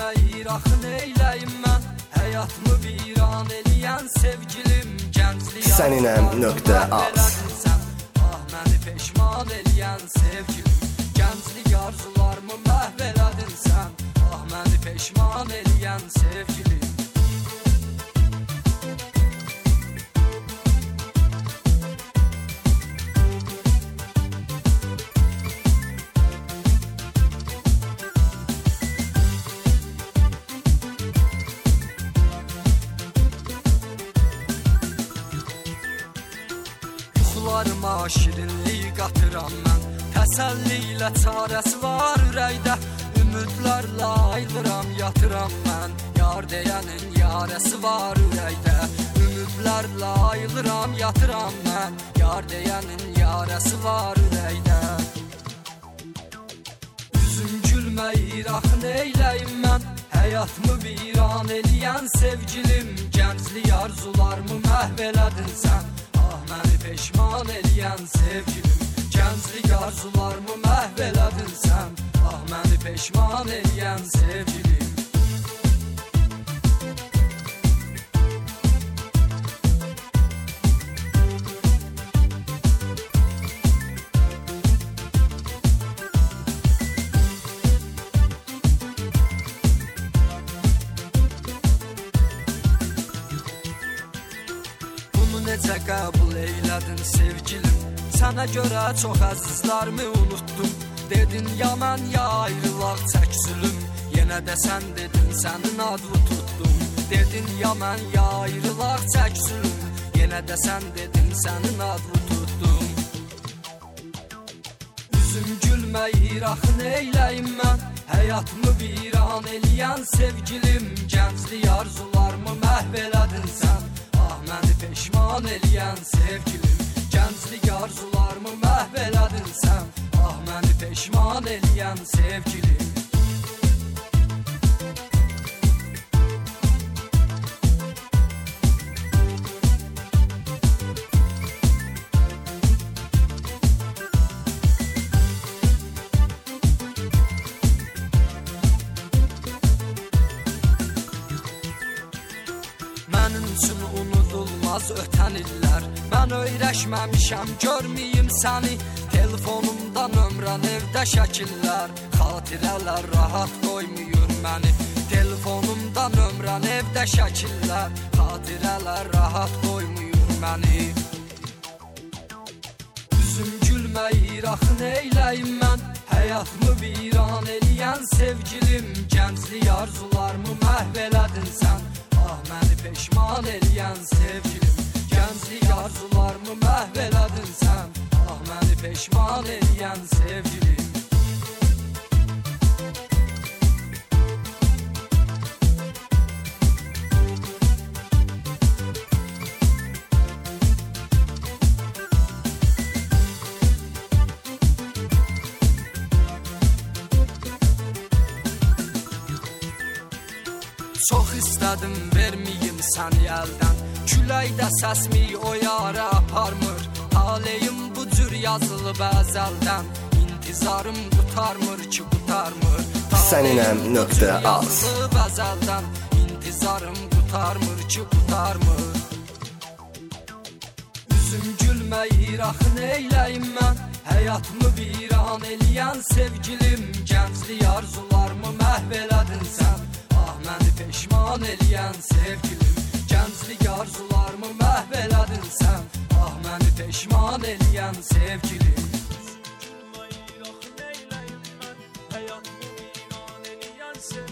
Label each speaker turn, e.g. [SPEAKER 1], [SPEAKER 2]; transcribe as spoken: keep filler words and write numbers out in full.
[SPEAKER 1] gülməyir, axı neyləyim mən? Həyatımı viran eləyən sevgilim, gənclik
[SPEAKER 2] Səninəm nöqtə az.
[SPEAKER 1] Ah, məni peşman eləyən sevgilim, gənclik arzularımı məhv elədin sən. Ah, məni peşman eləyən sevgilim. Yuxularıma şirinlik qatıram mən, təsəlli ilə çarəsi var ürəkdə. Ümidlərlə ayılıram, yatıram mən, yar deyənin yarəsi var ürəkdə. Ümidlərlə ayılıram, yatıram mən, yar deyənin yarəsi var ürəkdə. Üzüm gülməyir, axı neyləyim mən? Həyatımı viran eləyən sevgilim, gənclik arzularımı məhv elədin sən. Ah, məni peşman eləyən sevgilim, gənclik arzularımı məhv elədin sən. Ah, məni peşman eləyən sevgilim. Necə qəbul eylədin sevgilim, sənə görə çox əzizlərimi unutdum. Dedin ya mən ya ayrılaq çəksilüm, yenə də sən dedin sənin adını tutdum. Dedin ya mən ya ayrılaq çəksilüm, yenə də sən dedin sənin adını tutdum. Üzüm gülməyir, axı neyləyim mən? Həyatımı viran eləyən sevgilim, gənclik arzularımı məhv elədin sən. Ah, məni peşman eləyən sevgilim, gənclik arzularımı məhv elədin sən. Ah, məni peşman eləyən sevgilim. Mənim üçün unudulmaz ötən illər, mən öyrəşməmişəm, görməyim səni. Telefonumda nömrən, evdə şəkillər, xatirələr rahat qoymuyor məni. Telefonumda nömrən, evdə şəkillər, xatirələr rahat qoymuyor məni. Üzüm gülməyir, axı neyləyim mən? Həyatımı viran eləyən sevgilim, gənclik arzularımı məhv elədin sən. Ah, məni peşman eləyən sevgilim, gənclik arzularımı məhv elədin sən. Ah, məni peşman eləyən sevgilim. Çox istədim verməyim səni əldən, küləkdə səsmi o yara aparmır. Taleyim bu cür yazılıb əzəldən, intizarım qutarmır ki qutarmır.
[SPEAKER 2] Səninəm nöqtə az.
[SPEAKER 1] Yazılıb əzəldən, intizarım qutarmır ki qutarmır. Üzüm gülməyir, axı neyləyim mən? Həyatımı viran eləyən sevgilim, gənclik arzularımı məhv elədin sən. Ah, məni peşman eləyən sevgilim, gənclik arzularımı məhv elədin sən. Ah, məni peşman eləyən sevgilim. Həyatımı viran eləyən sevgilim.